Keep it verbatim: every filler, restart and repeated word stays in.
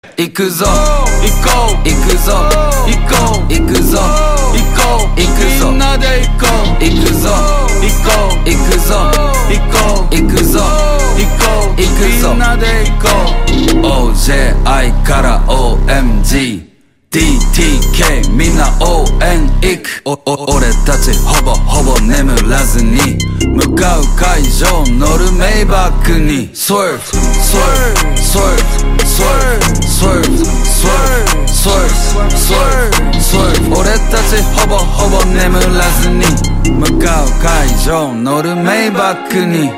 行くぞ行こう行くぞ行こう行くぞ行こう行くぞみんなで行こう行くぞ行こう行くぞ行こう行くぞ行こう行くぞみんなで行こう オージェーアイ から オーエムジーディーティーケー みんな応援行くおお俺たちほぼほぼ眠らずに向かう会場乗るメイバックに Swerve Swerve Swerve Swerve Swerve Swerve Swerve Swerve 俺たちほぼほぼ眠らずに向かう会場乗るメイバックに